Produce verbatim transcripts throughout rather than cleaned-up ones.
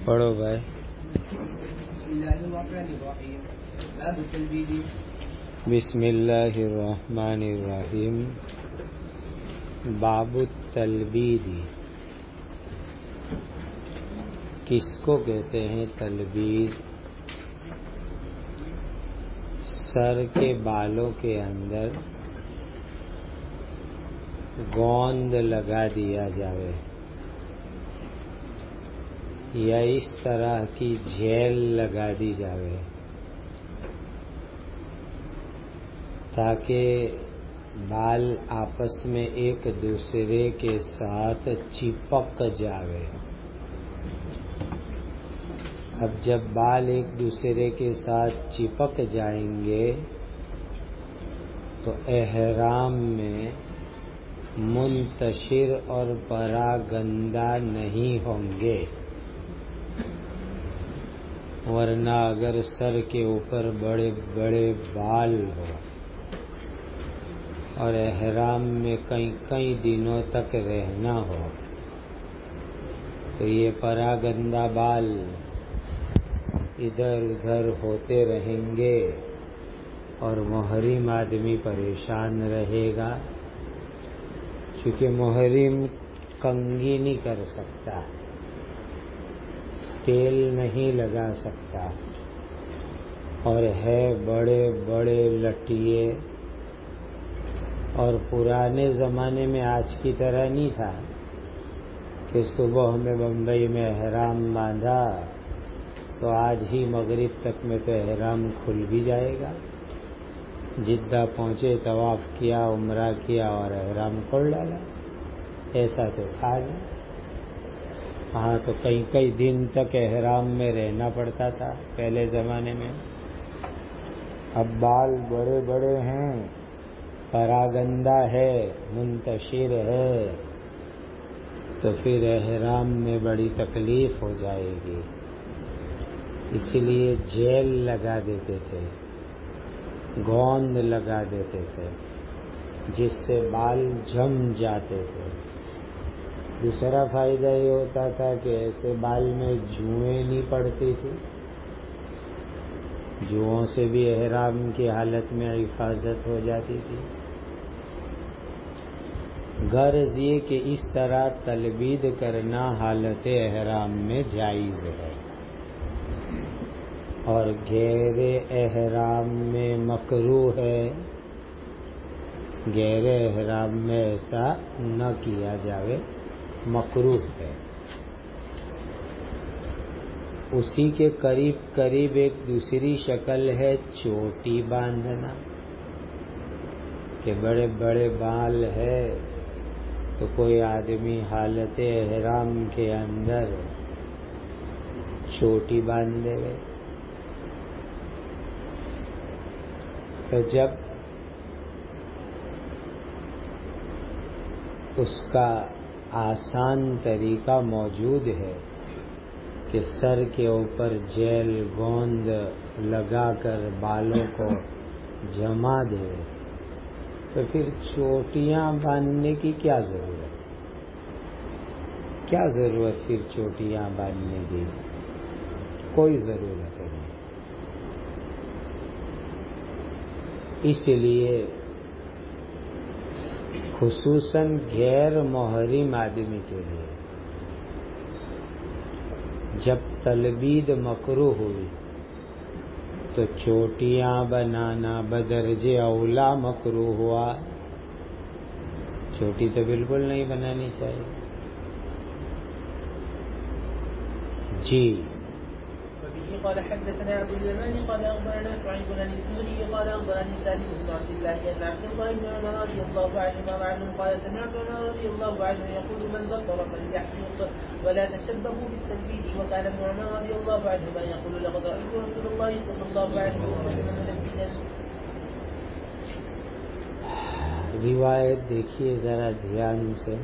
پڑھو بھائی. بسم اللہ الرحمن الرحیم. باب التلبید. کس کو کہتے ہیں تلبید؟ سر کے بالوں کے اندر گوند لگا دیا جاوے یا اس طرح کی جیل لگا دی جاوے تاکہ بال آپس میں ایک دوسرے کے ساتھ چپک جاوے. اب جب بال ایک دوسرے کے ساتھ چپک جائیں گے تو احرام میں منتشر اور پراگندہ نہیں ہوں گے، ورنہ اگر سر کے اوپر بڑے بڑے بال ہو اور احرام میں کئی کئی دنوں تک رہنا ہو تو یہ پراگندہ بال ادھر ادھر ہوتے رہیں گے اور محرم آدمی پریشان رہے گا، کیونکہ محرم کنگھی نہیں کر سکتا، تیل نہیں لگا سکتا، اور ہے بڑے بڑے لٹیے. اور پرانے زمانے میں آج کی طرح نہیں تھا کہ صبح ہمیں بمبئی میں احرام باندھا تو آج ہی مغرب تک میں تو احرام کھل بھی جائے گا. جدہ پہنچے، طواف کیا، عمرہ کیا اور احرام کھول ڈالا. ایسا تو تھا نہیں. ہاں تو کئی کئی دن تک احرام میں رہنا پڑتا تھا پہلے زمانے میں. اب بال بڑے بڑے ہیں، پراگندہ ہے، منتشر ہے، تو پھر احرام میں بڑی تکلیف ہو جائے گی. اس لیے جیل لگا دیتے تھے، گوند لگا دیتے تھے جس سے بال جم جاتے تھے. دوسرا فائدہ یہ ہوتا تھا کہ ایسے بال میں جوئیں نہیں پڑتی تھی. جوؤں سے بھی احرام کی حالت میں حفاظت ہو جاتی تھی. غرض یہ کہ اس طرح تلبید کرنا حالت احرام میں جائز ہے، اور غیر احرام میں مکروہ ہے. غیر احرام میں ایسا نہ کیا جاوے، مکروہ ہے. اسی کے قریب قریب ایک دوسری شکل ہے چوٹی باندھنا، کہ بڑے بڑے بال ہے تو کوئی آدمی حالت احرام کے اندر چوٹی باندھ دے. تو جب اس کا آسان طریقہ موجود ہے کہ سر کے اوپر جیل گوند لگا کر بالوں کو جما دے، تو پھر چوٹیاں باندھنے کی کیا ضرورت؟ کیا ضرورت پھر چوٹیاں باندھنے کی؟ کوئی ضرورت نہیں. اس لیے خصوصاً غیر محرم آدمی کے لیے جب تلبید مکروہ ہوئی تو چوٹیاں بنانا بدرجہ اولا مکروہ ہوا. چوٹی تو بالکل نہیں بنانی چاہیے. جی. قال حدثنا عبد اليمان قال اخبرنا شعيب بن الزهري قال اخبرني سالم بن عبد الله ان عبد الله بن عمر رضي الله عنهما وعنهم قال سمعت عمر رضي الله عنه يقول من ظفر فليحلق ولا تشبهوا بالتلبيد. وكان ابن عمر رضي الله عنهما يقول لقد رايت رسول الله صلى الله عليه وسلم ملبدا. روایت دیکھیے ذرا دھیان سے.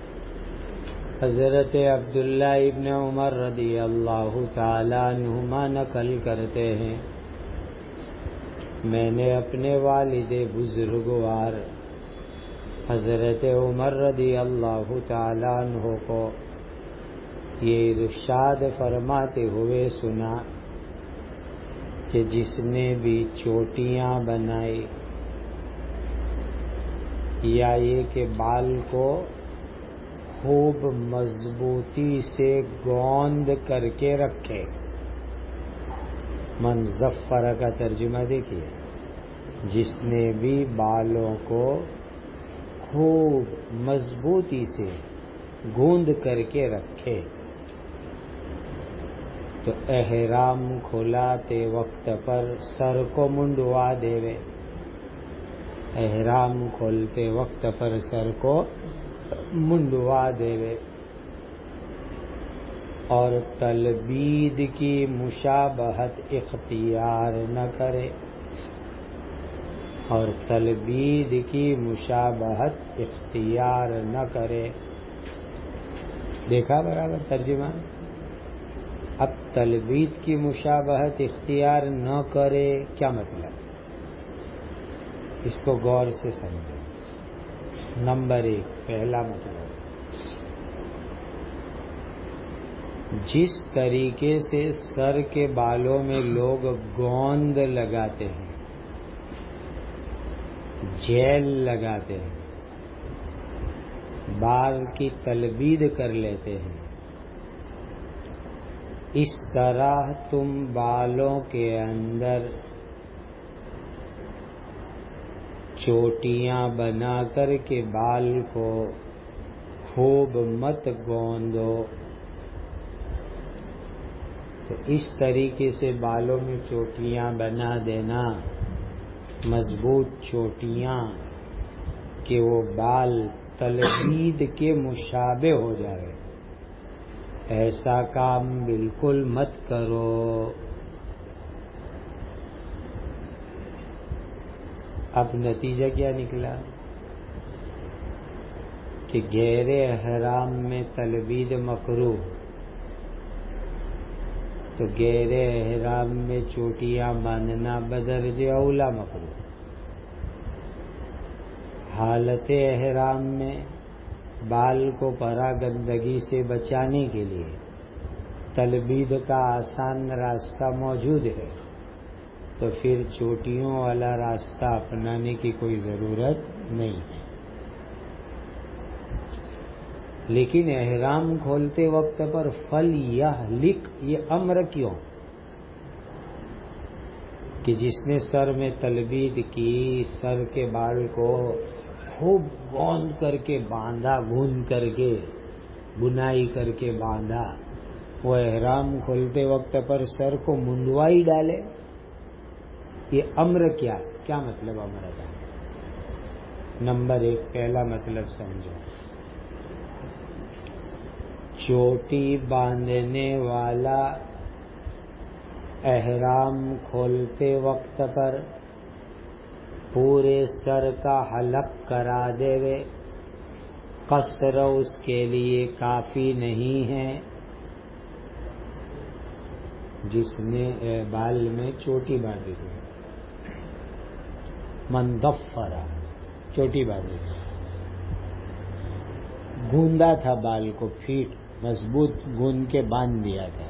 حضرت عبداللہ ابن عمر رضی اللہ تعالیٰ عنہما نقل کرتے ہیں، میں نے اپنے والد بزرگوار حضرت عمر رضی اللہ تعالیٰ عنہ کو یہ ارشاد فرماتے ہوئے سنا کہ جس نے بھی چوٹیاں بنائی یا یہ کہ بال کو خوب مضبوطی سے گوند کر کے رکھے. من ظفر کا ترجمہ دیکھیے، جس نے بھی بالوں کو خوب مضبوطی سے گوند کر کے رکھے تو احرام کھلاتے وقت پر سر کو منڈوا دیوے. احرام کھولتے وقت پر سر کو منڈوا دیوے اور تلبید کی مشابہت اختیار نہ کرے اور تلبید کی مشابہت اختیار نہ کرے. دیکھا برابر ترجمہ؟ اب تلبید کی مشابہت اختیار نہ کرے کیا مطلب؟ اس کو غور سے سمجھیں. نمبر ایک، پہلا مطلب، جس طریقے سے سر کے بالوں میں لوگ گوند لگاتے ہیں، جیل لگاتے ہیں، بال کی تلبید کر لیتے ہیں، اس طرح تم بالوں کے اندر چوٹیاں بنا کر کے بال کو خوب مت گوندو. تو اس طریقے سے بالوں میں چوٹیاں بنا دینا، مضبوط چوٹیاں کہ وہ بال تلبید کے مشابہ ہو جائے، ایسا کام بالکل مت کرو. اب نتیجہ کیا نکلا کہ غیر احرام میں تلبید مکروہ، تو غیر احرام میں چوٹیاں باندھنا بدرجہ اولا مکروہ. حالت احرام میں بال کو پرا گندگی سے بچانے کے لیے تلبید کا آسان راستہ موجود ہے، تو پھر چوٹیوں والا راستہ اپنانے کی کوئی ضرورت نہیں ہے. لیکن احرام کھولتے وقت پر فَلْيَحْلِقْ یہ امر کیوں؟ کہ جس نے سر میں تلبید کی، سر کے بال کو خوب گوند کر کے باندھا، گوند کر کے بنائی کر کے باندھا، وہ احرام کھولتے وقت پر سر کو منڈوائی ڈالے. یہ امر کیا کیا مطلب امر کا؟ نمبر ایک، پہلا مطلب سمجھو، چوٹی باندھنے والا احرام کھولتے وقت پر پورے سر کا حلق کرا دے، قصر اس کے لیے کافی نہیں ہے. جس نے بال میں چوٹی باندھی تھی، من ضفر، چوٹی باندھی تھی، گوندا تھا بال کو، پھیٹ مضبوط گوند کے باندھ دیا تھا،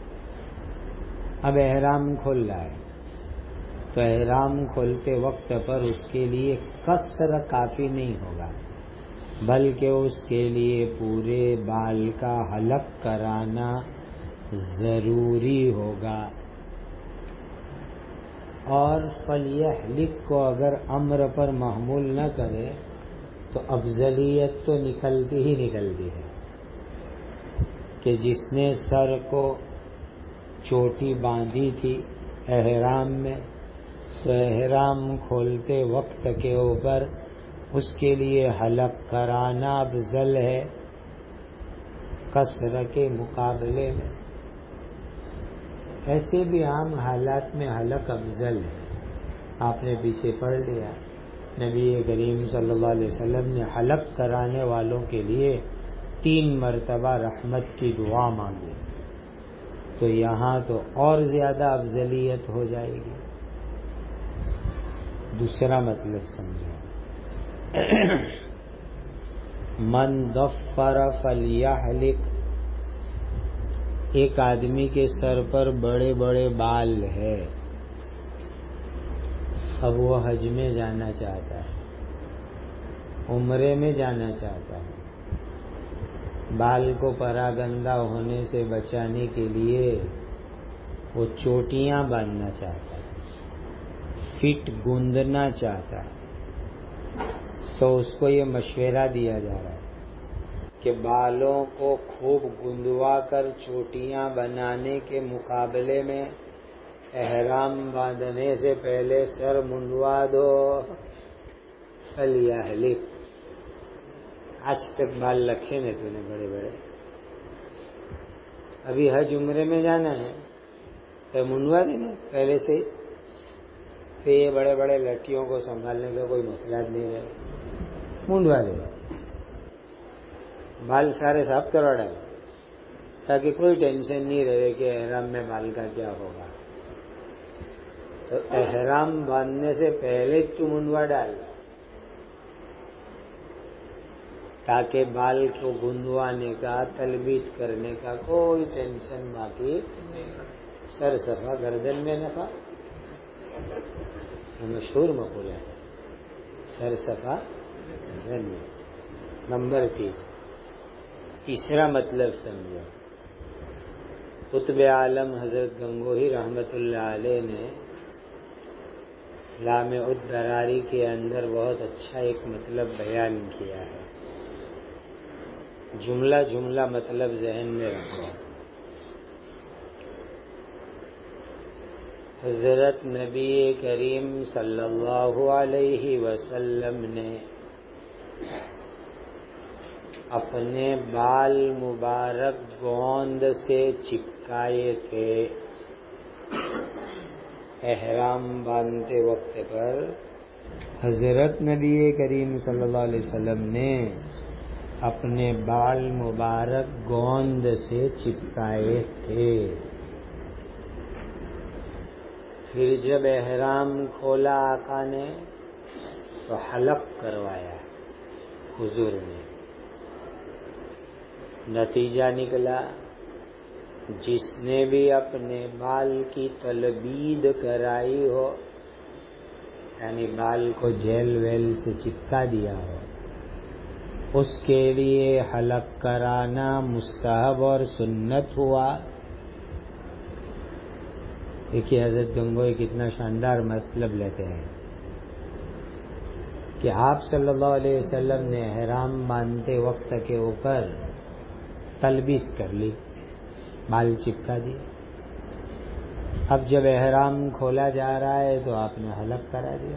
اب احرام کھول رہا ہے، تو احرام کھولتے وقت پر اس کے لیے قصر کافی نہیں ہوگا، بلکہ اس کے لیے پورے بال کا حلق کرانا ضروری ہوگا. اور فَلْيَحْلِقْ کو اگر امر پر محمول نہ کرے تو افضلیت تو نکلتی ہی نکلتی ہے کہ جس نے سر کو چوٹی باندھی تھی احرام میں، تو احرام کھولتے وقت کے اوپر اس کے لیے حلق کرانا افضل ہے قصر کے مقابلے میں. ایسے بھی عام حالات میں حلق افضل ہے. آپ نے پیچھے پڑھ لیا، نبی کریم صلی اللہ علیہ وسلم نے حلق کرانے والوں کے لیے تین مرتبہ رحمت کی دعا مانگی، تو یہاں تو اور زیادہ افضلیت ہو جائے گی. دوسرا مطلب سمجھو، من ضفر فلیحلق، ایک آدمی کے سر پر بڑے بڑے بال ہے، اب وہ حج میں جانا چاہتا ہے، عمرے میں جانا چاہتا ہے، بال کو پراگندہ ہونے سے بچانے کے لیے وہ چوٹیاں باندھنا چاہتا ہے، فٹ گوندنا چاہتا ہے، تو اس کو یہ مشورہ دیا جا رہا ہے کہ بالوں کو خوب گندوا کر چوٹیاں بنانے کے مقابلے میں احرام باندھنے سے پہلے سر منڈوا دو۔ فلیحلق، آج تک بال رکھے نا تو نے بڑے بڑے، ابھی حج عمرے میں جانا ہے تو منڈوا دینا پہلے سے، تو یہ بڑے بڑے لڑکیوں کو سنبھالنے کا کوئی مسئلہ نہیں ہے، منڈوا دے، بال سارے صاف کروا ڈالے تاکہ کوئی ٹینشن نہیں رہے کہ احرام میں بال کا کیا ہوگا۔ تو احرام باندھنے سے پہلے تو منڈوا ڈال تاکہ بال کو گندوانے کا، تلبیت کرنے کا کوئی ٹینشن باقی، سر صفا گردن میں نفع، مشہور مقولہ ہے، سر صفا گردن میں۔ نمبر تین، تیسرا مطلب سمجھو، قطب عالم حضرت گنگوہی رحمت اللہ علیہ نے لامع الدراری کے اندر بہت اچھا ایک مطلب بیان کیا ہے، جملہ جملہ مطلب ذہن میں رکھو۔ حضرت نبی کریم صلی اللہ علیہ وسلم نے اپنے بال مبارک گوند سے چپکائے تھے، احرام باندھتے وقت پر حضرت نبی کریم صلی اللہ علیہ وسلم نے اپنے بال مبارک گوند سے چپکائے تھے، پھر جب احرام کھولا آقا نے تو حلق کروایا حضور نے، نتیجہ نکلا جس نے بھی اپنے بال کی تلبید کرائی ہو، یعنی بال کو جیل ویل سے چپکا دیا ہو، اس کے لیے حلق کرانا مستحب اور سنت ہوا۔ دیکھیے حضرت گنگوئی کتنا شاندار مطلب لیتے ہیں کہ آپ صلی اللہ علیہ وسلم نے احرام باندھتے وقت کے اوپر تلبید کر لی، بال چپکا دی، اب جب احرام کھولا جا رہا ہے تو آپ نے حلق کرا دیا،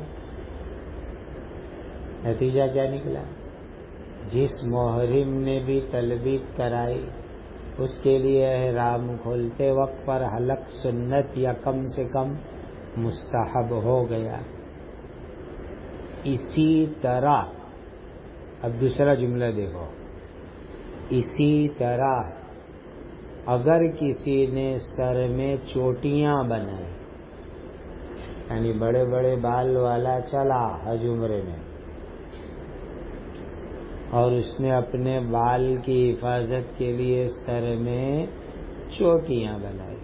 نتیجہ کیا نکلا؟ جس محرم نے بھی تلبید کرائی اس کے لیے احرام کھولتے وقت پر حلق سنت یا کم سے کم مستحب ہو گیا۔ اسی طرح اب دوسرا جملہ دیکھو، اسی طرح اگر کسی نے سر میں چوٹیاں بنائیں، یعنی بڑے بڑے بال والا چلا حج عمرے میں اور اس نے اپنے بال کی حفاظت کے لیے سر میں چوٹیاں بنائی،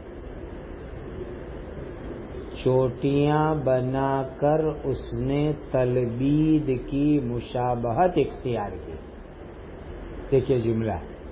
چوٹیاں بنا کر اس نے تلبید کی مشابہت اختیار کی۔ دیکھیے جملہ،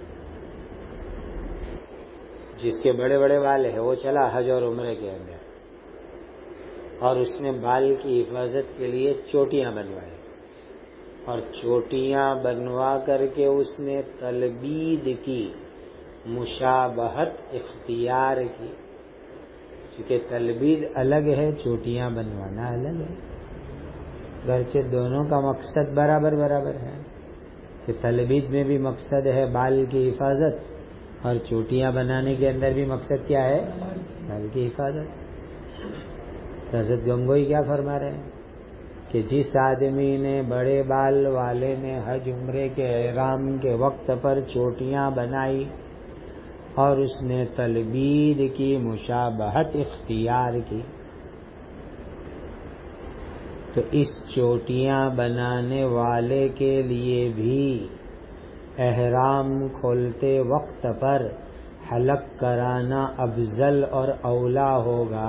جس کے بڑے بڑے بال ہیں وہ چلا حج اور عمرے کے اندر اور اس نے بال کی حفاظت کے لیے چوٹیاں بنوائی، اور چوٹیاں بنوا کر کے اس نے تلبید کی مشابہت اختیار کی، کیونکہ تلبید الگ ہے، چوٹیاں بنوانا الگ ہے، گرچہ دونوں کا مقصد برابر برابر ہے کہ تلبید میں بھی مقصد ہے بال کی حفاظت اور چوٹیاں بنانے کے اندر بھی مقصد کیا ہے؟ بال کی حفاظت۔ حضرت گنگوئی کیا فرما رہے ہیں کہ جس آدمی نے بڑے بال والے نے حج عمرے کے احرام کے وقت پر چوٹیاں بنائی اور اس نے تلبید کی مشابہت اختیار کی، تو اس چوٹیاں بنانے والے کے لیے بھی احرام کھولتے وقت پر حلق کرانا افضل اور اولا ہوگا،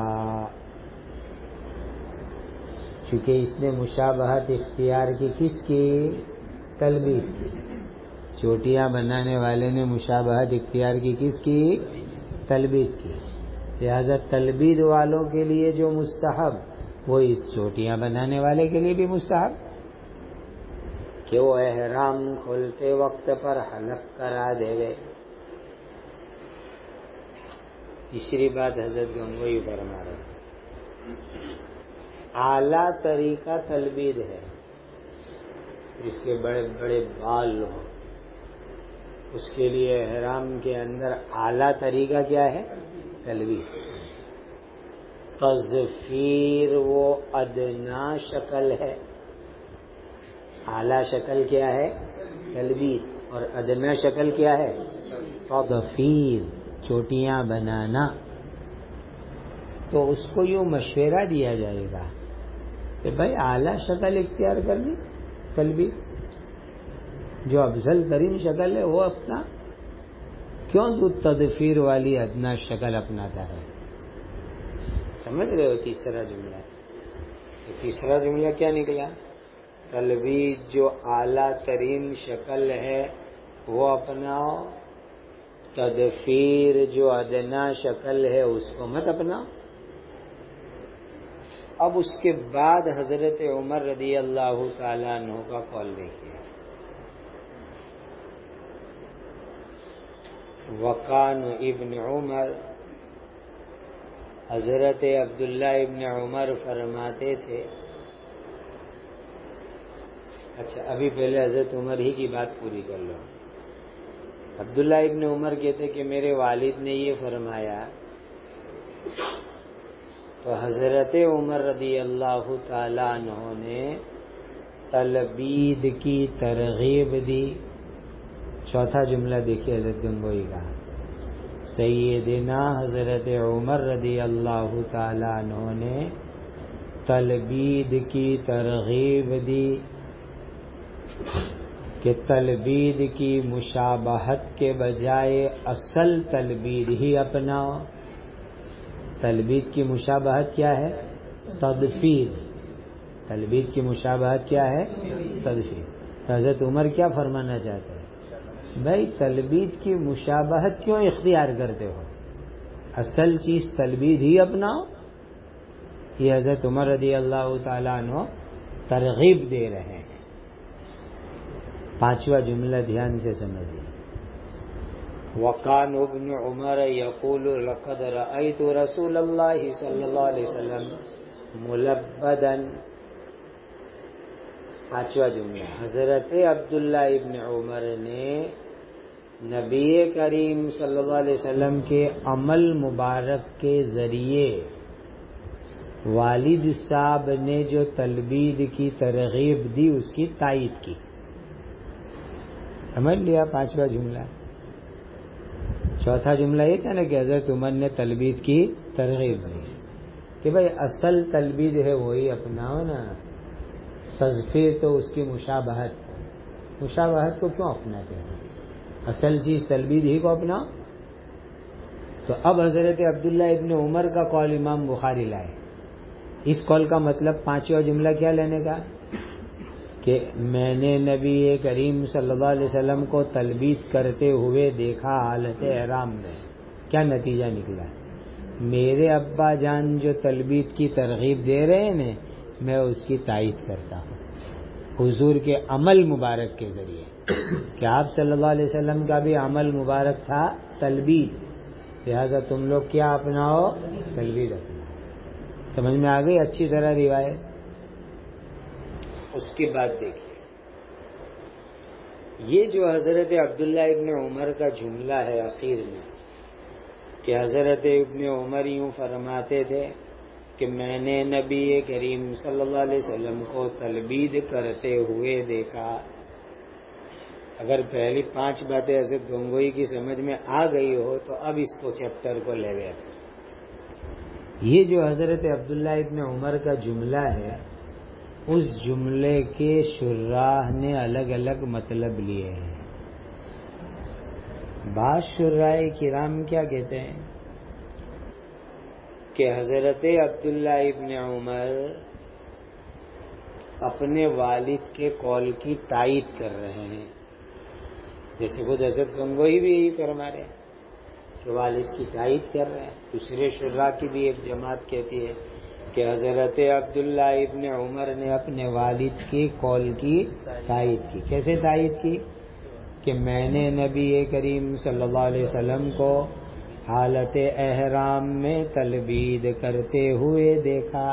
چونکہ اس نے مشابہت اختیار کی کس کی؟ تلبید کی۔ چوٹیاں بنانے والے نے مشابہت اختیار کی کس کی؟ تلبید کی۔ لہذا تلبید والوں کے لیے جو مستحب وہ اس چوٹیاں بنانے والے کے لیے بھی مستحب، کہ وہ احرام کھولتے وقت پر حلق کرا دے گئے۔ تیسری بات حضرت گنگوئی فرما رہے ہیں، اعلیٰ طریقہ تلبید ہے، جس کے بڑے بڑے بال ہوں، اس کے لیے احرام کے اندر اعلیٰ طریقہ کیا ہے؟ تلبید۔ تظفیر وہ ادنا شکل ہے، اعلیٰ شکل کیا ہے؟ تلبید، اور ادنا شکل کیا ہے؟ تظفیر، چوٹیاں بنانا۔ تو اس کو یوں مشورہ دیا جائے گا کہ بھائی اعلیٰ شکل اختیار کر لی، تلبید جو افضل ترین شکل ہے وہ اپنا، کیوں تو تظفیر والی ادنا شکل اپناتا ہے؟ سمجھ رہے ہو تیسرا جملہ؟ تیسرا جملہ کیا نکلا؟ تلبید جو اعلیٰ ترین شکل ہے وہ اپناؤ، تظفیر جو ادنا شکل ہے اس کو مت اپناؤ۔ اب اس کے بعد حضرت عمر رضی اللہ تعالیٰ عنہ کا قول دیکھیے، وقان ابن عمر، حضرت عبداللہ ابن عمر فرماتے تھے، اچھا ابھی پہلے حضرت عمر ہی کی بات پوری کر لو۔ عبداللہ ابن عمر کہتے کہ میرے والد نے یہ فرمایا، تو حضرت عمر رضی اللہ تعالی عنہ نے تلبید کی ترغیب دی۔ چوتھا جملہ دیکھیے حضرت گنگوئی کا، سیدنا حضرت عمر رضی اللہ تعالی عنہ نے تلبید کی ترغیب دی کہ تلبید کی مشابہت کے بجائے اصل تلبید ہی اپناؤ۔ تلبید کی مشابہت کیا ہے؟ تظفیر۔ تلبید کی مشابہت کیا ہے؟ تظفیر۔ حضرت عمر کیا فرمانا چاہتے ہیں؟ بھائی تلبید کی مشابہت کیوں اختیار کرتے ہو؟ اصل چیز تلبید ہی اپناؤ۔ یہ حضرت عمر رضی اللہ تعالیٰ عنہ ترغیب دے رہے ہیں۔ پانچواں جملہ دھیان سے سمجھیے، وقان ابن عمر یقول لقد رأیت رسول اللہ صلی اللہ علیہ وسلم ملبدا۔ پانچواں جملہ، حضرت عبداللہ ابن عمر نے نبی کریم صلی اللہ علیہ وسلم کے عمل مبارک کے ذریعے والد صاحب نے جو تلبید کی ترغیب دی اس کی تائید کی۔ سمجھ لیا پانچواں جملہ؟ چوتھا جملہ یہ تھا نا کہ حضرت عمر نے تلبید کی ترغیب دی کہ بھائی اصل تلبید ہے وہی اپناؤ نا، تظفیر تو اس کی مشابہت، مشابہت کو کیوں اپناتے ہیں؟ اصل چیز تلبید ہی کو اپناؤ۔ تو اب حضرت عبداللہ ابن عمر کا قول امام بخاری لائے۔ اس قول کا مطلب پانچواں جملہ کیا لینے کا؟ کہ میں نے نبی کریم صلی اللہ علیہ وسلم کو تلبید کرتے ہوئے دیکھا حالت احرام میں۔ کیا نتیجہ نکلا؟ میرے ابا جان جو تلبید کی ترغیب دے رہے ہیں میں اس کی تائید کرتا ہوں حضور کے عمل مبارک کے ذریعے، کہ آپ صلی اللہ علیہ وسلم کا بھی عمل مبارک تھا تلبید، لہذا تم لوگ کیا اپناؤ؟ تلبید اپناؤ۔ سمجھ میں آ گئی اچھی طرح روایت؟ اس کے بعد دیکھیے، یہ جو حضرت عبداللہ ابن عمر کا جملہ ہے اخیر میں، کہ حضرت ابن عمر یوں فرماتے تھے کہ میں نے نبی کریم صلی اللہ علیہ وسلم کو تلبید کرتے ہوئے دیکھا۔ اگر پہلی پانچ باتیں حضرت گنگوئی کی سمجھ میں آ گئی ہو تو اب اس کو چیپٹر کو لے گئے تھے۔ یہ جو حضرت عبداللہ ابن عمر کا جملہ ہے، اس جملے کے شراح نے الگ الگ مطلب لیے ہیں۔ بعض شرائے کرام کیا کہتے ہیں کہ حضرت عبداللہ ابن عمر اپنے والد کے قول کی تائید کر رہے ہیں، جیسے خود حضرت گنگوئی بھی یہی فرما رہے ہیں کہ والد کی تائید کر رہے ہیں۔ دوسرے شرح کی بھی ایک جماعت کہتی ہے کہ حضرت عبداللہ ابن عمر نے اپنے والد کی قول کی تائید کی۔ کیسے تائید کی؟ کہ میں نے نبی کریم صلی اللہ علیہ وسلم کو حالت احرام میں تلبید کرتے ہوئے دیکھا۔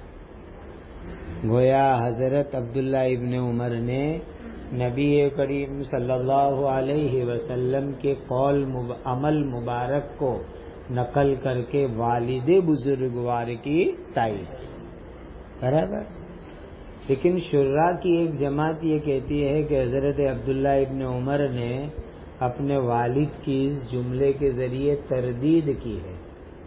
گویا حضرت عبداللہ ابن عمر نے نبی کریم صلی اللہ علیہ وسلم کے قول عمل مبارک کو نقل کر کے والد بزرگوار کی تائید کی، برابر۔ لیکن شرح کی ایک جماعت یہ کہتی ہے کہ حضرت عبداللہ ابن عمر نے اپنے والد کی اس جملے کے ذریعے تردید کی ہے۔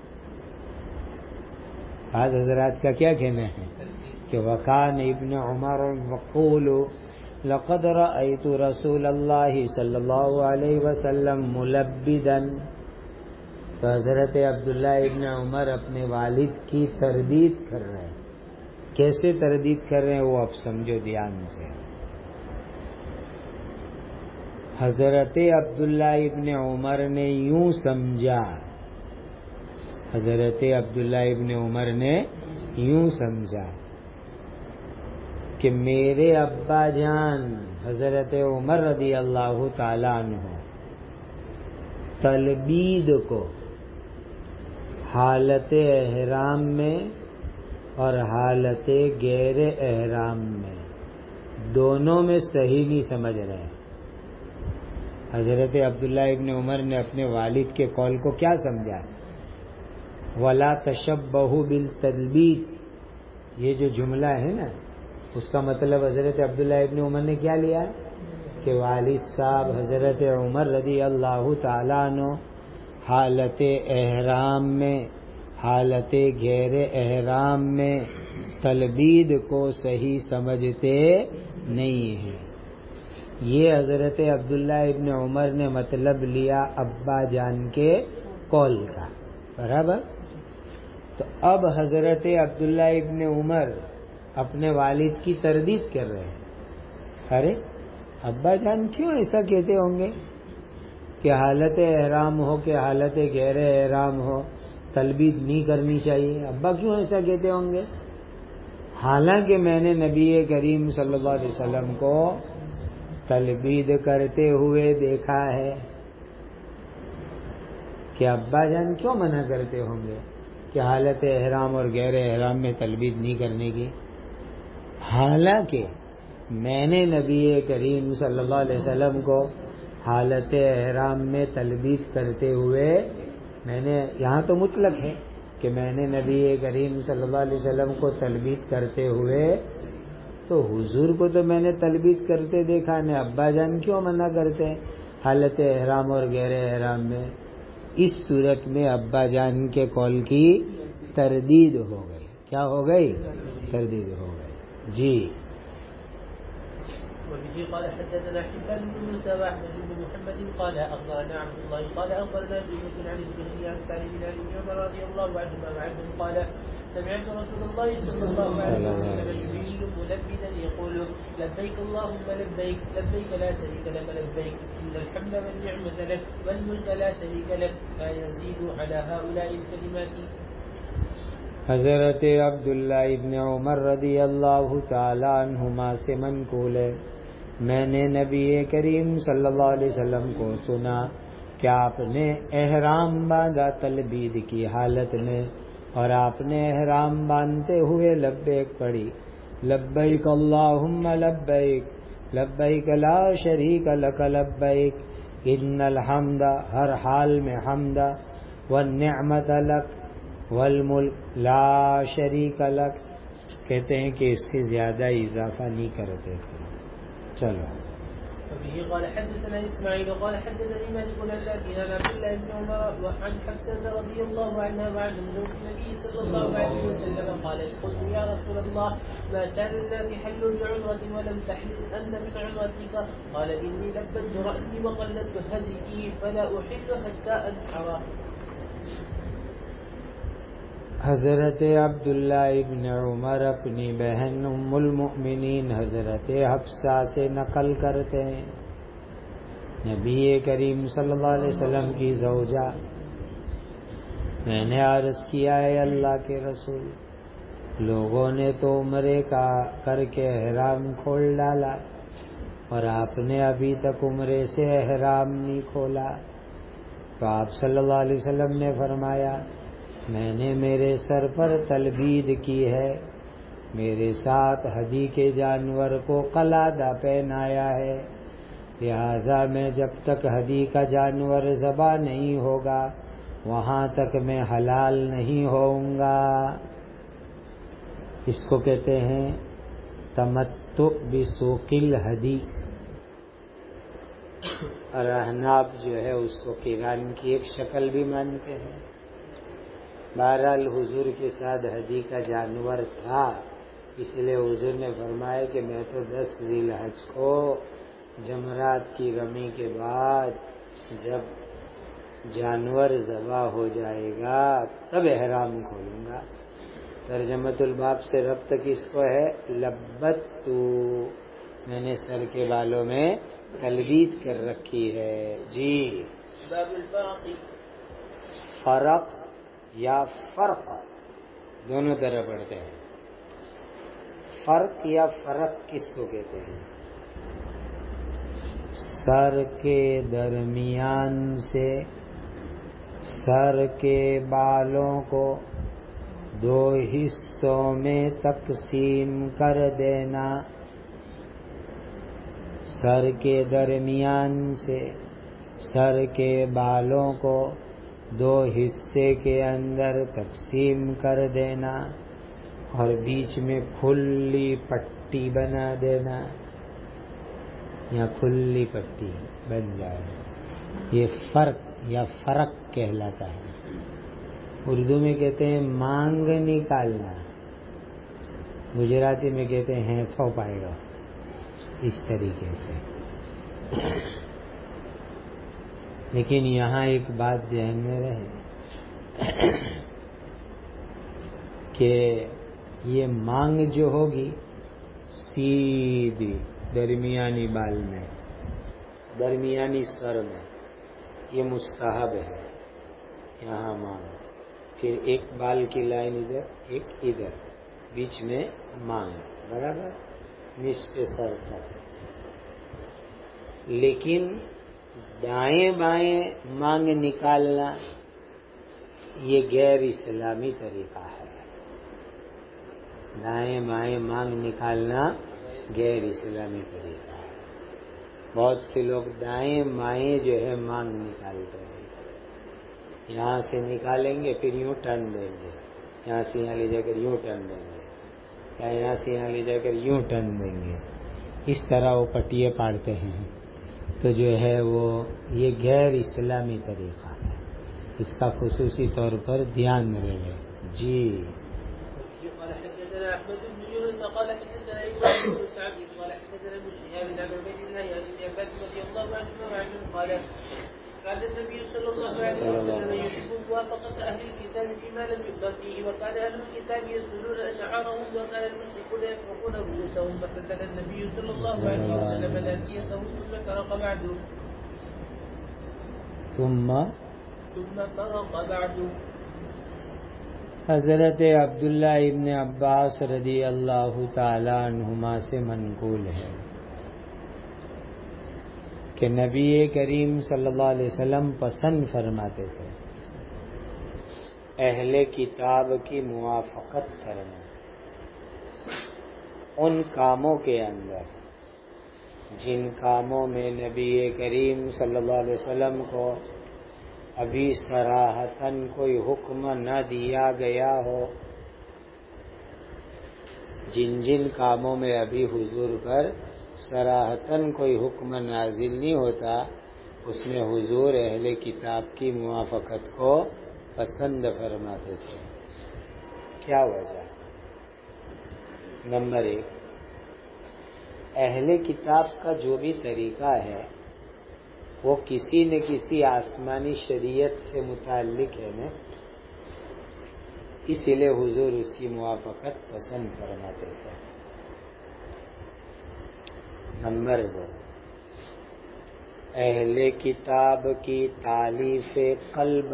بعض حضرات کا کیا کہنا ہے کہ وکان ابن عمر وقول لقد رأيت رسول اللہ صلی اللہ علیہ وسلم ملبدا، تو حضرت عبداللہ ابن عمر اپنے والد کی تردید کر رہے ہیں۔ کیسے تردید کر رہے ہیں وہ اب سمجھو دھیان سے۔ حضرت عبداللہ ابن عمر نے یوں سمجھا، حضرت عبداللہ ابن عمر نے یوں سمجھا کہ میرے ابا جان حضرت عمر رضی اللہ تعالیٰ عنہ تلبید کو حالت احرام میں اور حالت غیر احرام میں دونوں میں صحیح نہیں سمجھ رہے۔ حضرت عبداللہ ابن عمر نے اپنے والد کے قول کو کیا سمجھا؟ وَلَا تَشَبَّهُ بِالتَّلْبِيدِ، یہ جو جملہ ہے نا، اس کا مطلب حضرت عبداللہ ابن عمر نے کیا لیا کہ والد صاحب حضرت عمر رضی اللہ تعالیٰ عنہ حالت احرام میں حالت غیر احرام میں تلبید کو صحیح سمجھتے نہیں ہیں۔ یہ حضرت عبداللہ ابن عمر نے مطلب لیا ابا جان کے قول کا، برابر۔ تو اب حضرت عبداللہ ابن عمر اپنے والد کی تردید کر رہے ہیں، ارے ابا جان کیوں ایسا کہتے ہوں گے کہ حالت احرام ہو کہ حالت غیر احرام ہو تلبید نہیں کرنی چاہیے؟ ابا کیوں ایسا کہتے ہوں گے؟ حالانکہ میں نے نبی کریم صلی اللہ علیہ وسلم کو تلبید کرتے ہوئے دیکھا ہے، کہ ابا جان کیوں منع کرتے ہوں گے کہ حالت احرام اور غیر احرام میں تلبید نہیں کرنے کی؟ حالانکہ میں نے نبی کریم صلی اللہ علیہ وسلم کو حالت احرام میں تلبید کرتے ہوئے، میں نے یہاں تو مطلق ہے کہ میں نے نبی کریم صلی اللہ علیہ وسلم کو تلبید کرتے ہوئے، تو حضور کو تو میں نے تلبید کرتے دیکھا، نے ابا جان کیوں منع کرتے ہیں حالت احرام اور غیر احرام میں؟ اس صورت میں ابا جان کے قول کی تردید ہو گئی۔ کیا ہو گئی؟ تردید ہو گئی، جی۔ وبه قال حدثنا حبان بن موسى واحمد بن محمد قال اخبرنا عبد الله قال اخبرنا يونس عن الزهري عن سالم بن ابي عمر رضي الله عنهما عنه قال سمعت رسول الله صلى الله عليه وسلم يبين ملبدا يقول لبيك اللهم لبيك لبيك لا شريك لك لبيك ان الحمد والنعمه لك والملك لا شريك لك لا يزيد على هؤلاء الكلمات۔ حضرت عبداللہ ابن عمر رضی اللہ تعالی عنہما سے منقول ہے، میں نے نبی کریم صلی اللہ علیہ وسلم کو سنا کہ آپ نے احرام باندھا تلبید کی حالت میں، اور آپ نے احرام باندھتے ہوئے لبیک پڑھی، لبیک اللہم لبیک لبیک لا شریک لک لبیک ان الحمد، ہر حال میں حمد، والنعمت لک والملک لا شریک لک، کہتے ہیں کہ اس سے زیادہ اضافہ نہیں کرتے تھے۔ چلو وبه قال حدثنا إسماعيل قال حدثني مالك بن نافع عن عبد الله بن عمر وعن حفصة رضي الله عنها وعن زوج النبي صلى الله عليه وسلم قالت قلت يا رسول الله ما كان الناس حلوا بعمرة ولم تحلل أنت من عمرتك قال إني لبت رأسي وقلدت هديي فلا أحل حتى أنحر. حضرت عبداللہ ابن عمر اپنی بہن ام المؤمنین حضرت حفصہ سے نقل کرتے ہیں، نبی کریم صلی اللہ علیہ وسلم کی زوجہ، میں نے عرض کیا ہے اللہ کے رسول، لوگوں نے تو عمرے کا کر کے احرام کھول ڈالا اور آپ نے ابھی تک عمرے سے احرام نہیں کھولا، تو آپ صلی اللہ علیہ وسلم نے فرمایا میں نے میرے سر پر تلبید کی ہے، میرے ساتھ ہدی کے جانور کو قلادہ پہنایا ہے، لہذا میں جب تک ہدی کا جانور ذبح نہیں ہوگا وہاں تک میں حلال نہیں ہوؤں گا۔ اس کو کہتے ہیں تمتع بسوق الہدی، اور احناف جو ہے اس کو قران کی ایک شکل بھی مانتے ہیں۔ بہرحال حضور کے ساتھ ہدی کا جانور تھا، اس لیے حضور نے فرمایا کہ میں تو دس ذی الحج کو جمرات کی رمی کے بعد جب جانور ذبح ہو جائے گا تب احرام کھولوں گا۔ ترجمۃ الباب سے ربط کس کو ہے؟ لبت تو، میں نے سر کے بالوں میں تلبید کر رکھی ہے۔ جی باب الفرق، فرق یا فرق دونوں طرح پڑھتے ہیں۔ فرق یا فرق کس کو کہتے ہیں؟ سر کے درمیان سے سر کے بالوں کو دو حصوں میں تقسیم کر دینا، سر کے درمیان سے سر کے بالوں کو دو حصے کے اندر تقسیم کر دینا اور بیچ میں کھلی پٹی بنا دینا، یا کھلی پٹی بن جائے، یہ فرق یا فرق کہلاتا ہے۔ اردو میں کہتے ہیں مانگ نکالنا، گجراتی میں کہتے ہیں تھو پائڑو، اس طریقے سے۔ لیکن یہاں ایک بات ذہن میں رہے کہ یہ مانگ جو ہوگی سیدھی درمیانی بال میں، درمیانی سر میں، یہ مستحب ہے، یہاں مانگ، پھر ایک بال کی لائن ادھر ایک ادھر، بیچ میں مانگ، برابر نصف سر تک۔ لیکن دائیں بائیں مانگ نکالنا یہ غیر اسلامی طریقہ ہے، دائیں بائیں مانگ نکالنا غیر اسلامی طریقہ ہے۔ بہت سے لوگ دائیں بائیں جو ہے مانگ نکالتے ہیں، یہاں سے نکالیں گے پھر یوں ٹرن دیں گے، یہاں سے یہاں لے جا کر یوں ٹرن دیں گے، یا یہاں سے یہاں لے جا کر یوں ٹرن دیں گے، اس طرح وہ پٹیے پاڑتے ہیں، تو جو ہے وہ یہ غیر اسلامی طریقہ ہے، اس کا خصوصی طور پر دھیان رہے۔ جی قال حدثنا احمد بن يونس قال حدثنا ابراهيم بن سعد قال حدثنا ابن شهاب عن عبيد الله عن ابن عباس رضي الله عنهما وعنهم قال كان النبي صلى الله عليه وسلم يحب موافقة أهل الكتاب فيما لم يؤذن فيه، وكان أهل الكتاب يسجدون أشعارهم وكان المشركون يفرقون رؤوسهم، فسجد النبي صلى الله عليه وسلم ناسيته ثم فرق بعد ثم ثم فرق بعد۔ حضرت عبداللہ ابن عباس رضی اللہ تعالی عنہما سے منقول ہے کہ نبی کریم صلی اللہ علیہ وسلم پسند فرماتے تھے اہل کتاب کی موافقت کرنا ان کاموں کے اندر جن کاموں میں نبی کریم صلی اللہ علیہ وسلم کو ابھی صراحتاً کوئی حکم نہ دیا گیا ہو، جن جن کاموں میں ابھی حضور پر صراحتاً کوئی حکم نازل نہیں ہوتا اس میں حضور اہل کتاب کی موافقت کو پسند فرماتے تھے. کیا وجہ؟ نمبر ایک، اہل کتاب کا جو بھی طریقہ ہے وہ کسی نہ کسی آسمانی شریعت سے متعلق ہے نا، اس لیے حضور اس کی موافقت پسند فرماتے تھے. نمبر دو، اہل کتاب کی تالیف قلب،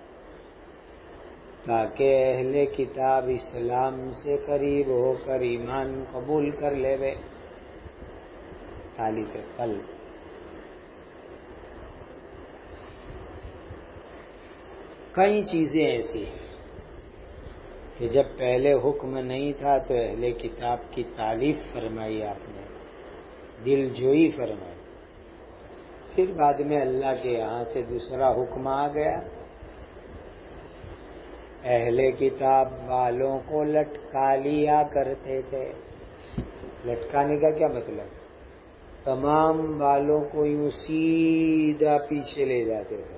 تاکہ اہل کتاب اسلام سے قریب ہو کر ایمان قبول کر لے وے. تالیف قلب. کئی چیزیں ایسی ہیں کہ جب پہلے حکم نہیں تھا تو اہل کتاب کی تالیف فرمائی آپ نے، دل جوئی فرمائی. پھر بعد میں اللہ کے یہاں سے دوسرا حکم آ گیا، اہل کتاب والوں کو لٹکا لیا کرتے تھے. لٹکانے کا کیا مطلب؟ تمام بالوں کو یوں سیدھا پیچھے لے جاتے تھے،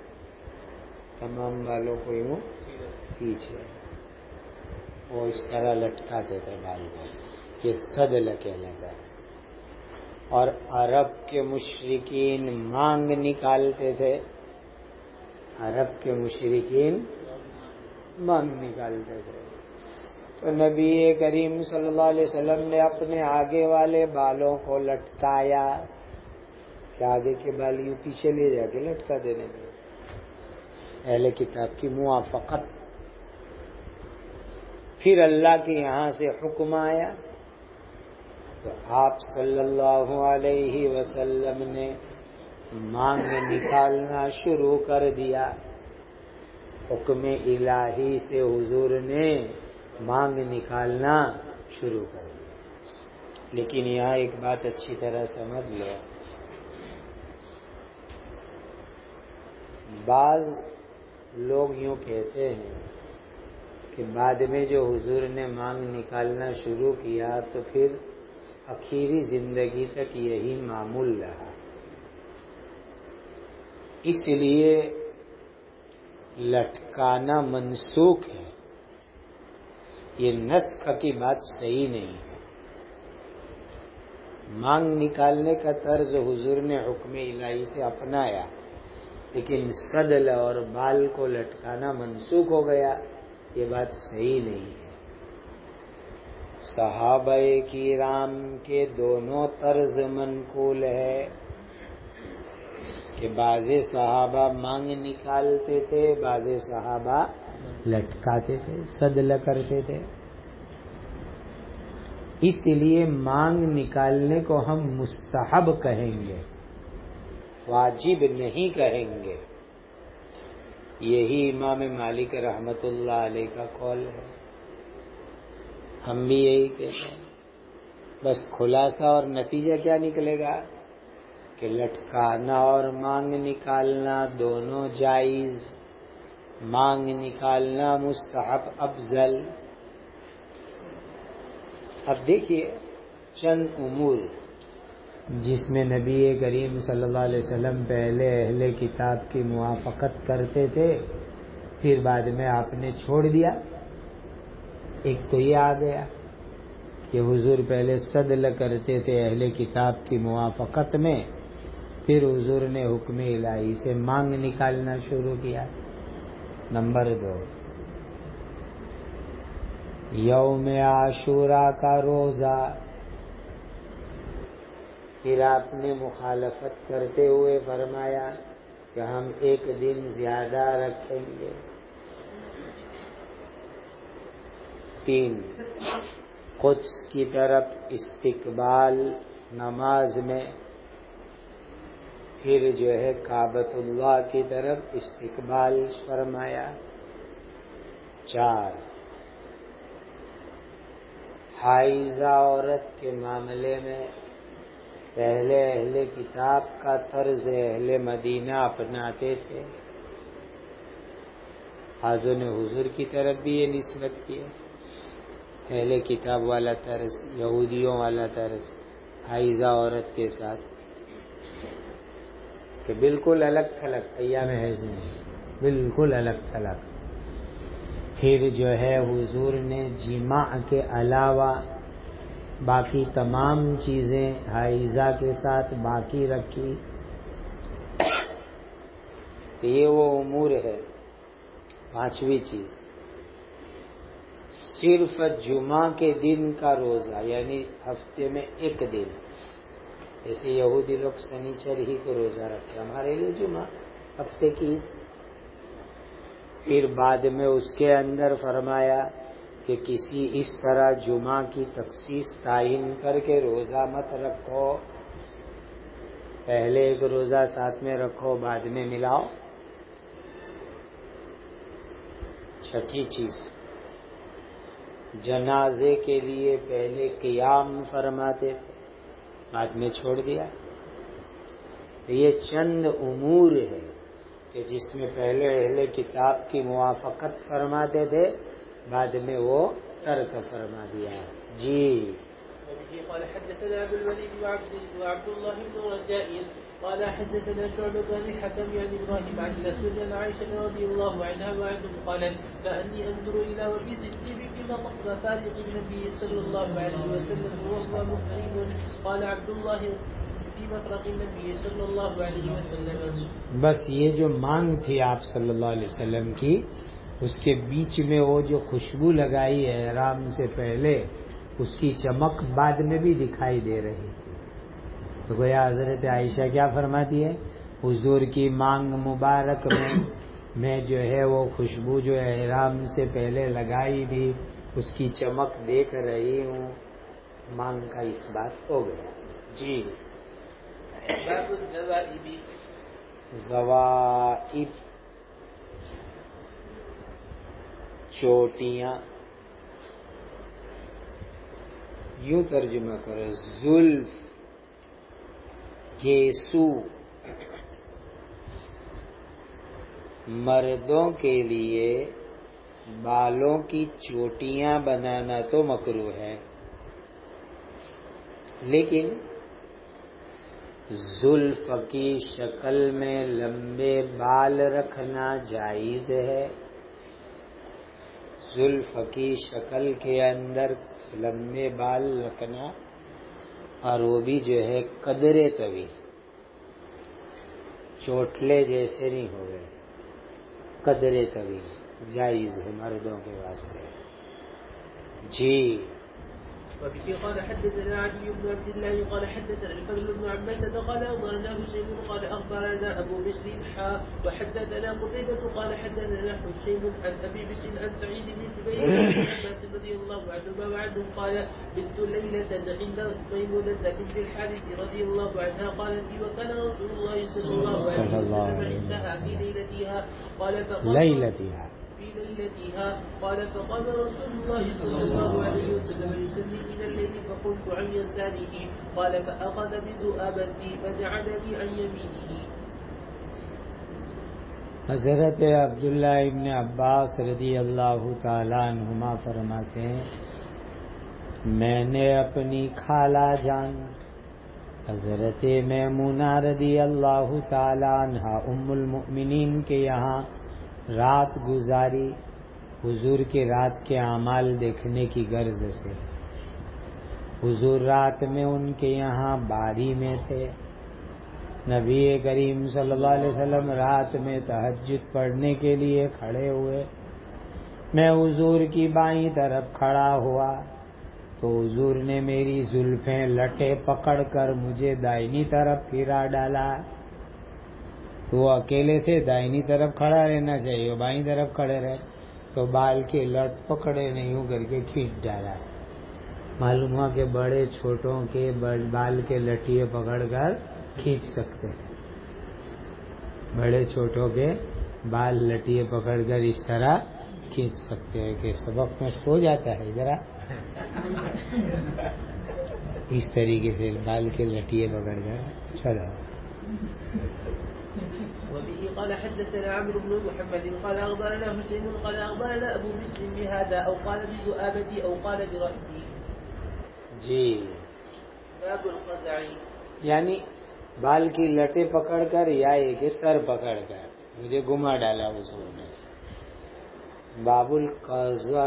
تمام بالوں کو یوں پیچھے وہ اس طرح لٹکاتے تھے بال کو. یہ صدل کہلاتا ہے. اور عرب کے مشرکین مانگ نکالتے تھے، عرب کے مشرکین مانگ نکالتے تھے. تو نبی کریم صلی اللہ علیہ وسلم نے اپنے آگے والے بالوں کو لٹکایا کہ آگے کے بال یوں پیچھے لے جا کے لٹکا دینے لگے. اہل کتاب کی موافقت. پھر اللہ کے یہاں سے حکم آیا تو آپ صلی اللہ علیہ وسلم نے مانگ نکالنا شروع کر دیا. حکم الہی سے حضور نے مانگ نکالنا شروع کر دیا. لیکن یہاں ایک بات اچھی طرح سمجھ لو، بعض لوگ یوں کہتے ہیں کہ بعد میں جو حضور نے مانگ نکالنا شروع کیا تو پھر آخری زندگی تک یہی معمول رہا، اس لیے لٹکانا منسوخ ہے. یہ نسخ کی بات صحیح نہیں ہے. مانگ نکالنے کا طرز حضور نے حکم الہی سے اپنایا، لیکن صدل اور بال کو لٹکانا منسوخ ہو گیا. یہ بات صحیح نہیں ہے. صحابہ کرام کے دونوں طرز منقول ہے کہ بعض صحابہ مانگ نکالتے تھے، بعض صحابہ لٹکاتے تھے، صدل کرتے تھے. اس لیے مانگ نکالنے کو ہم مستحب کہیں گے، واجب نہیں کہیں گے. یہی امام مالک رحمت اللہ علیہ کا قول ہے. ہم بھی یہی کہتے ہیں. بس خلاصہ اور نتیجہ کیا نکلے گا کہ لٹکانا اور مانگ نکالنا دونوں جائز، مانگ نکالنا مستحب افضل. اب دیکھیے چند امور جس میں نبی کریم صلی اللہ علیہ وسلم پہلے اہل کتاب کی موافقت کرتے تھے، پھر بعد میں آپ نے چھوڑ دیا. ایک تو یہ آ گیا کہ حضور پہلے صدل کرتے تھے اہل کتاب کی موافقت میں، پھر حضور نے حکم الہی سے مانگ نکالنا شروع کیا. نمبر دو، یوم عاشورہ کا روزہ پھر آپ نے مخالفت کرتے ہوئے فرمایا کہ ہم ایک دن زیادہ رکھیں گے. تین، قدس کی طرف استقبال نماز میں، پھر جو ہے کعبۃ اللہ کی طرف استقبال فرمایا. چار، حائضہ عورت کے معاملے میں پہلے اہل کتاب کا طرز اہل مدینہ اپناتے تھے. بعضوں نے حضور کی طرف بھی یہ نسبت کی، اہل کتاب والا طرز، یہودیوں والا طرز. حائضہ عورت کے ساتھ کہ بالکل الگ تھلگ ایام حیض میں بالکل الگ تھلگ. پھر جو ہے حضور نے جماع کے علاوہ باقی تمام چیزیں حائضہ کے ساتھ باقی رکھی. یہ وہ امور ہے. پانچویں چیز صرف جمعہ کے دن کا روزہ، یعنی ہفتے میں ایک دن. جیسے یہودی لوگ سنیچر ہی کو روزہ رکھتے، ہمارے لیے جمعہ ہفتے کی. پھر بعد میں اس کے اندر فرمایا کہ کسی اس طرح جمعہ کی تخصیص تعین کر کے روزہ مت رکھو، پہلے ایک روزہ ساتھ میں رکھو بعد میں ملاؤ. چھٹی چیز جنازے کے لیے پہلے قیام فرماتے تھے بعد میں چھوڑ دیا. یہ چند امور ہے کہ جس میں پہلے اہل کتاب کی موافقت فرماتے تھے بعد میں وہ ترک فرما دیا. جی قال حدثنا ابو الوليد وعبد الله بن رجاء قال حدثنا شعبة عن الحكم عن ابراهيم عن الاسود عن عائشة رضي الله عنها وعنهم قالت كأني انظر الى وفي ستي في مفارق النبي صلى الله عليه وسلم وهو محرم. قال عبد الله في مفرق النبي صلى الله عليه وسلم. بس یہ جو مانگ تھی آپ صلی اللہ علیہ وسلم کی، اس کے بیچ میں وہ جو خوشبو لگائی ہے احرام سے پہلے، اس کی چمک بعد میں بھی دکھائی دے رہی تھی. تو گویا حضرت عائشہ کیا فرماتی ہے، حضور کی مانگ مبارک میں میں جو ہے وہ خوشبو جو احرام سے پہلے لگائی تھی اس کی چمک دیکھ رہی ہوں. مانگ کا اس بات ہو گیا. جی باب الزوائب. زوائب چوٹیاں، یوں ترجمہ کرو زلف، گیسو. مردوں کے لیے بالوں کی چوٹیاں بنانا تو مکروہ ہے، لیکن زلف کی شکل میں لمبے بال رکھنا جائز ہے. زلف کی شکل کے اندر لمبے بال رکھنا، اور وہ بھی جو ہے قدرے طویل، چوٹلے جیسے نہیں ہو گئے، قدرے طویل جائز ہے مردوں کے واسطے. جی وبه قال حدثنا علي بن عبد الله قال حدثنا الفضل بن عبادة قال أخبرنا هشيم قال أخبرنا أبو بشر حا وحدثنا قتيبة قال حدثنا هشيم عن أبي بشر عن سعيد بن جبير بن عباس رضي الله عنهما وعنهم قال بنت ليلة عند ميمونة بنت الحارث رضي الله عنها قالت وكان رسول الله صلى الله عليه وسلم عندها في ليلتها قال فقال ليلتها في ليلتها قال فقام رسول الله صلى الله عليه وسلم يصلي من الليل فقلت عن يساره قال فأخذ بذؤابتي فجعلني عن يمينه. حضرت عبداللہ ابن عباس رضی اللہ تعالیٰ عنہما فرماتے ہیں، میں نے اپنی خالہ جان حضرت میمونہ رضی اللہ تعالیٰ عنہا ام المؤمنین کے یہاں رات گزاری، حضور کے رات کے اعمال دیکھنے کی غرض سے. حضور رات میں ان کے یہاں باری میں تھے. نبی کریم صلی اللہ علیہ وسلم رات میں تہجد پڑھنے کے لیے کھڑے ہوئے. میں حضور کی بائیں طرف کھڑا ہوا تو حضور نے میری زلفیں لٹے پکڑ کر مجھے دائنی طرف پھرا ڈالا. تو وہ اکیلے تھے، دائنی طرف کھڑا رہنا چاہیے، وہ بائیں طرف کھڑے رہے تو بال کے لٹ پکڑے نہیں ہوں کر کے کھینچ ڈالا. معلوم ہوا کہ بڑے چھوٹوں کے بال کے لٹیے پکڑ کر کھینچ سکتے ہیں، بڑے چھوٹوں کے بال لٹیے پکڑ کر اس طرح کھینچ سکتے ہیں کہ سبق میں کھو جاتا ہے. ذرا اس طریقے سے بال کے لٹیے پکڑ کر چلو. وبه قال حدثنا عمرو بن محمد قال أخبرنا حسين قال أخبرنا أبو بشر بهذا أو قال بذؤابتي أو قال برأسي. جی باب القزع یعنی بال کی لٹے پکڑ کر یا یہ کہ سر پکڑ کر، مجھے گما ڈالا حضور نے. باب القزع،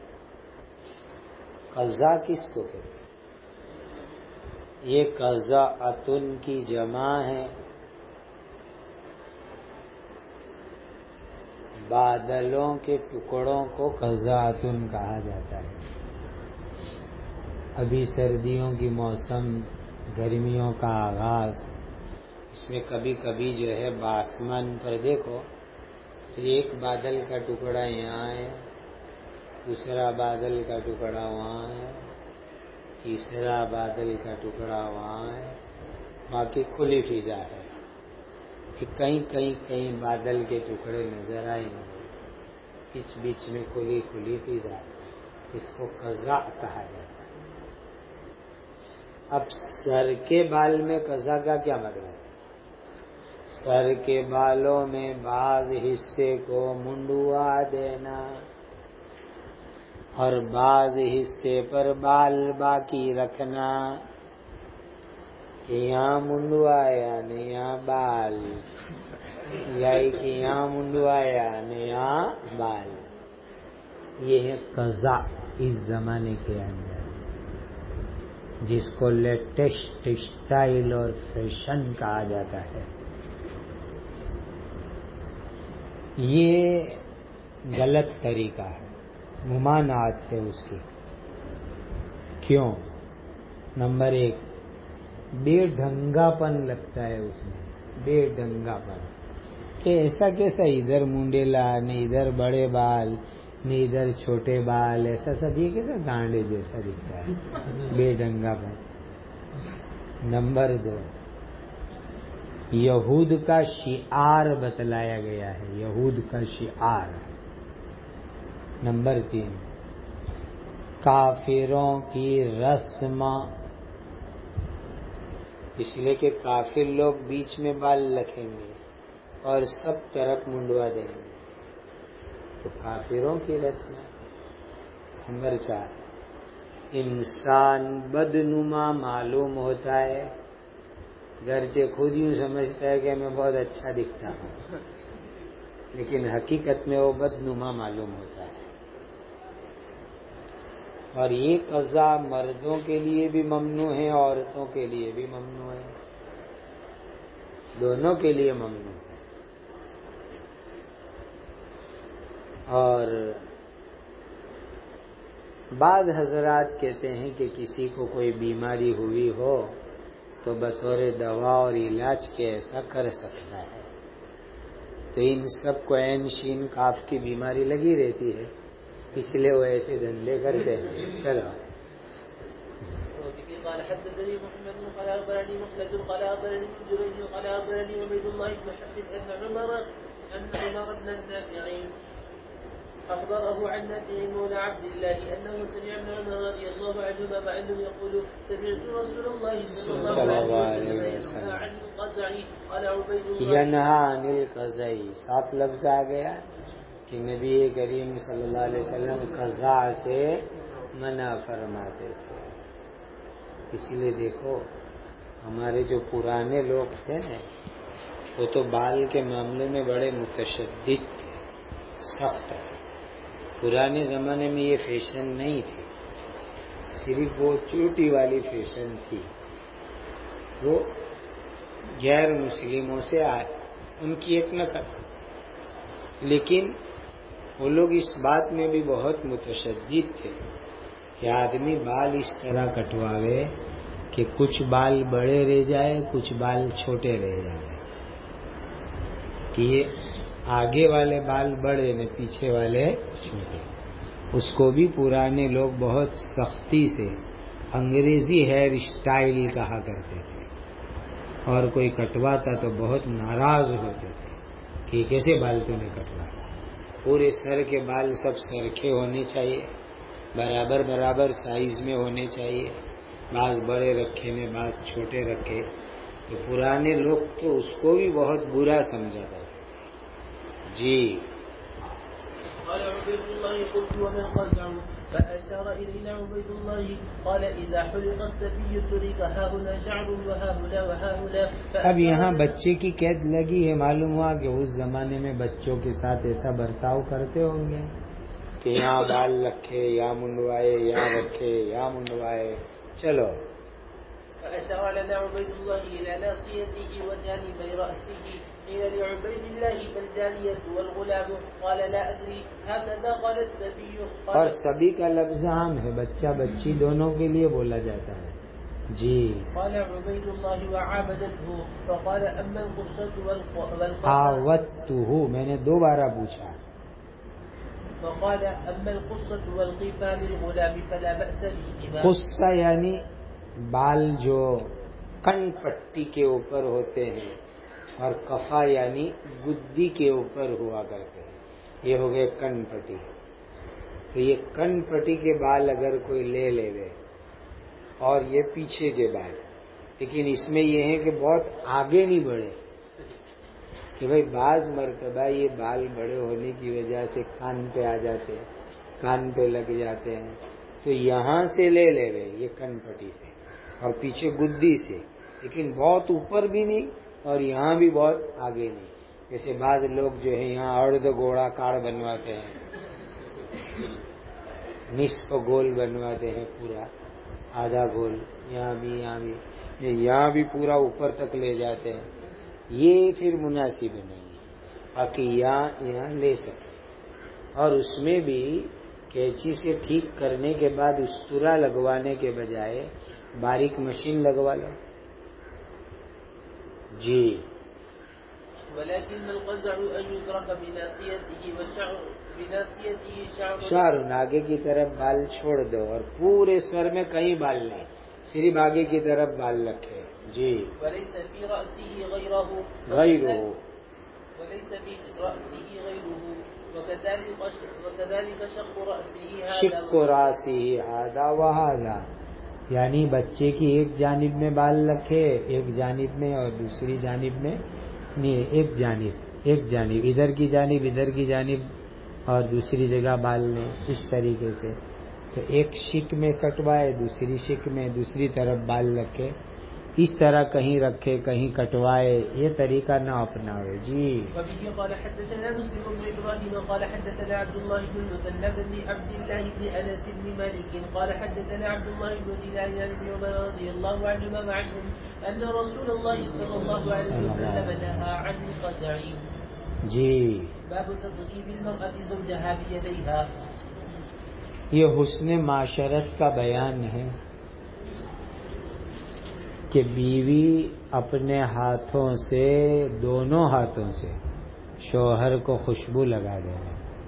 قزع کس کو کہتے ہیں؟ یہ قزعۃن کی جمع ہے. بادلوں کے ٹکڑوں کو قزعۃن کہا جاتا ہے. ابھی سردیوں کی موسم، گرمیوں کا آغاز، اس میں کبھی کبھی جو ہے آسمان پر دیکھو تو ایک بادل کا ٹکڑا یہاں ہے، دوسرا بادل کا ٹکڑا وہاں ہے، تیسرا بادل کا ٹکڑا وہاں ہے، باقی کھلی فضا ہے. کہیں کہیں کہیں بادل کے ٹکڑے نظر آئیں گے، بیچ بیچ میں کھلی کھلی فضا، اس کو قزع کہا جاتا ہے. اب سر کے بال میں قزع کا کیا مطلب ہے؟ سر کے بالوں میں بعض حصے کو منڈوا دینا اور بعض حصے پر بال باقی رکھنا، کہ یہاں منڈوایا نہ یہاں بال، یا کہ یہاں منڈوایا نہ یہاں بال. یہ ہے قزع اس زمانے کے اندر، جس کو لیٹسٹ اسٹائل اور فیشن کہا جاتا ہے. یہ غلط طریقہ ہے، ممانعت ہے اس کی. کیوں؟ نمبر ایک، بے ڈھنگا پن لگتا ہے اس میں، بے ڈھنگا پن، کہ ایسا کیسا ادھر منڈیلا نہ ادھر بڑے بال نہ ادھر چھوٹے بال، ایسا سب یہ کیسا گانڈے جیسا دکھتا ہے، بے ڈھنگا پن. نمبر دو، یہود کا شعار بتلایا گیا ہے، یہود کا شعار. نمبر تین، کافروں کی رسم، اس لیے کہ کافر لوگ بیچ میں بال رکھیں گے اور سب طرف منڈوا دیں گے، تو کافروں کی رسم. نمبر چار، انسان بدنما معلوم ہوتا ہے، گرچہ خود یوں سمجھتا ہے کہ میں بہت اچھا دکھتا ہوں، لیکن حقیقت میں وہ بدنما معلوم ہوتا ہے. اور یہ قزع مردوں کے لیے بھی ممنوع ہے، عورتوں کے لیے بھی ممنوع ہے، دونوں کے لیے ممنوع ہے. اور بعض حضرات کہتے ہیں کہ کسی کو کوئی بیماری ہوئی ہو تو بطور دوا اور علاج کے ایسا کر سکتا ہے. تو ان سب کو عین شین کاف کی بیماری لگی رہتی ہے، اس لیے وہ ایسے دھندے کرتے ہیں. چلو. قال حدثني محمد قال أخبرني مخلد قال أخبرني ابن جريج قال أخبرني عبيد الله بن حفص أن عمر أن عمر بن النافع أخبره عن نافع مولى عبد الله أنه سمع ابن عمر رضي الله عنهما وعنهم يقول سمعت رسول الله صلى الله عليه وسلم ينهى عن القزع. قال عبيد الله ينهى عن القزع، صاف لفظ آ گیا کہ نبی کریم صلی اللہ علیہ وسلم قزع سے منع فرماتے تھے. اسی لیے دیکھو ہمارے جو پرانے لوگ تھے نا، وہ تو بال کے معاملے میں بڑے متشدد تھے، سخت تھے. پرانے زمانے میں یہ فیشن نہیں تھی، صرف وہ چوٹی والی فیشن تھی. وہ غیر مسلموں سے آئے، ان کی ایک نقل. لیکن وہ لوگ اس بات میں بھی بہت متشدد تھے کہ آدمی بال اس طرح کٹواوے کہ کچھ بال بڑے رہ جائے، کچھ بال چھوٹے رہ جائے، کہ یہ آگے والے بال بڑے نہ پیچھے والے چھوٹے. اس کو بھی پرانے لوگ بہت سختی سے انگریزی ہیئر اسٹائل کہا کرتے تھے، اور کوئی کٹواتا تو بہت ناراض ہوتے تھے کہ کیسے بال تو نے کٹوایا. پورے سر کے بال سب سرخے ہونے چاہیے، برابر برابر سائز میں ہونے چاہیے، بعض بڑے رکھے میں بعض چھوٹے رکھے. تو پرانے لوگ تو اس کو بھی بہت برا سمجھا کرتے تھے. جی قال عبيد الله قلت ومن قزع فأشار إلينا عبيد الله قال إذا حلق السبي ترك ها هنا شعر وها هنا وها هنا. اب یہاں بچے کی قید لگی ہے. معلوم ہوا کہ اس زمانے میں بچوں کے ساتھ ایسا برتاؤ کرتے ہوں گے کہ یہاں بال رکھے یا منڈوائے، یہاں رکھے یا منڈوائے. چلو. فأشار لنا عبيد الله إلى ناصيته وجانبي رأسه. قيل لعبيد الله فالجانية والغلام قال لا أدري هكذا قال السبي. اور سبی کا لفظ عام ہے، بچہ بچی دونوں کے لیے بولا جاتا ہے. جی. قال عبيد الله وعابدته فقال أما القصة والقصة عاودته میں نے دو بارہ پوچھا. فقال أما القصة والقفا للغلام فلا بأس بهما. قصہ یعنی بال جو کن پٹی کے اوپر ہوتے ہیں، اور کفا یعنی گدی کے اوپر ہوا کرتے ہیں. یہ ہو گئے کن پٹی. تو یہ کن پٹی کے بال اگر کوئی لے لے گئے اور یہ پیچھے کے بال، لیکن اس میں یہ ہے کہ بہت آگے نہیں بڑھے، کہ بھئی بعض مرتبہ یہ بال بڑے ہونے کی وجہ سے کان پہ آ جاتے ہیں، کان پہ لگ جاتے ہیں. تو یہاں سے لے لے گئے یہ کن پٹی سے اور پیچھے گدی سے، لیکن بہت اوپر بھی نہیں اور یہاں بھی بہت آگے نہیں. جیسے بعض لوگ جو ہے یہاں ارد گوڑا کاڑ بنواتے ہیں، نصف گول بنواتے ہیں، پورا آدھا گول یہاں بھی یہاں بھی یہاں بھی پورا اوپر تک لے جاتے ہیں. یہ پھر مناسب نہیں ہے. باقی یہاں یہاں لے سکتے، اور اس میں بھی کینچی سے ٹھیک کرنے کے بعد استرا لگوانے کے بجائے باریک مشین لگوا لو. جی. ولكن القزع أن يترك بناصيته والشعر بناصيته شعر. شعر آگے کی طرف بال چھوڑ دو اور پورے سر میں کہیں بال نہیں، صرف آگے کی طرف بال رکھے. جی. وليس في رأسه غيره. غیرہ. وليس في رأسه غيره وكذلك وكذلك شق رأسه هذا. شق رأسه هذا وهذا یعنی بچے کی ایک جانب میں بال رکھے، ایک جانب میں اور دوسری جانب میں نہیں، ایک جانب ایک جانب ادھر کی جانب ادھر کی جانب اور دوسری جگہ بال لیں اس طریقے سے. تو ایک شک میں کٹوائے، دوسری شک میں دوسری طرف بال رکھے، اس طرح کہیں رکھے کہیں کٹوائے، یہ طریقہ نہ اپناوے. جی. وبه قال حدثنا مسلم بن ابراهيم قال حدثنا عبد الله بن المثنى بن عبد الله بن انس بن مالك قال حدثنا عبد الله بن دينار عن ابن عمر رضي الله عنهما وعنهم ان رسول الله صلى الله عليه وسلم نهى عن القزع. جی. باب تطيب المرأة زوجها بيديها. یہ حسن معاشرت کا بیان ہے کہ بیوی اپنے ہاتھوں سے، دونوں ہاتھوں سے شوہر کو خوشبو لگا دے.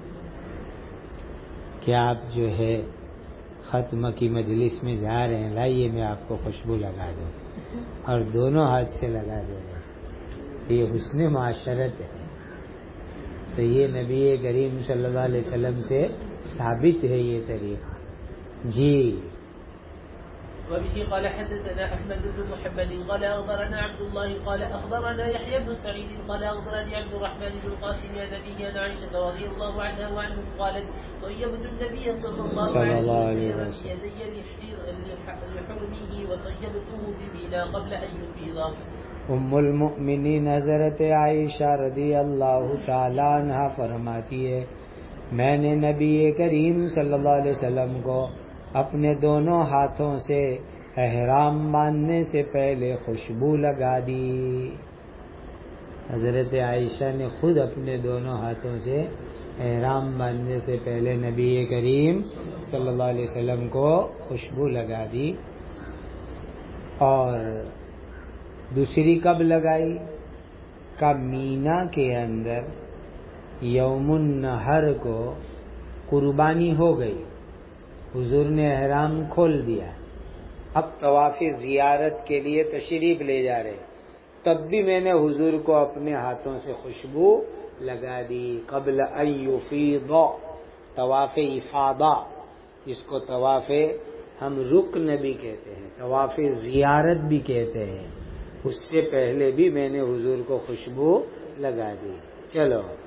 کہ آپ جو ہے ختم کی مجلس میں جا رہے ہیں، لائیے میں آپ کو خوشبو لگا دوں، اور دونوں ہاتھ سے لگا دے رہے ہیں. یہ حسن معاشرت ہے. تو یہ نبی کریم صلی اللہ علیہ وسلم سے ثابت ہے یہ طریقہ. جی. وبه قال حدثنا أحمد بن محمد قال أخبرنا عبد الله قال أخبرنا يحيى بن سعيد قال أخبرني عبد الرحمن بن القاسم عن أبيه عن عائشة رضي الله عنها وعنه قالت طيبت النبي صلى الله عليه وسلم يدي لحرمه وطيبته بمينا قبل أن يفيض. ام المؤمنین حضرت عائشہ رضی اللہ تعالی عنہا فرماتی ہے، میں نے نبی کریم صلی اللہ علیہ وسلم کو اپنے دونوں ہاتھوں سے احرام باندھنے سے پہلے خوشبو لگا دی. حضرت عائشہ نے خود اپنے دونوں ہاتھوں سے احرام باندھنے سے پہلے نبی کریم صلی اللہ علیہ وسلم کو خوشبو لگا دی. اور دوسری کب لگائی؟ کا مینا کے اندر یوم النحر کو قربانی ہو گئی، حضور نے احرام کھول دیا، اب طواف زیارت کے لیے تشریف لے جا رہے، تب بھی میں نے حضور کو اپنے ہاتھوں سے خوشبو لگا دی. قبل ان یفیض، طواف افاضہ جس کو طواف ہم رکن بھی کہتے ہیں، طواف زیارت بھی کہتے ہیں، اس سے پہلے بھی میں نے حضور کو خوشبو لگا دی. چلو.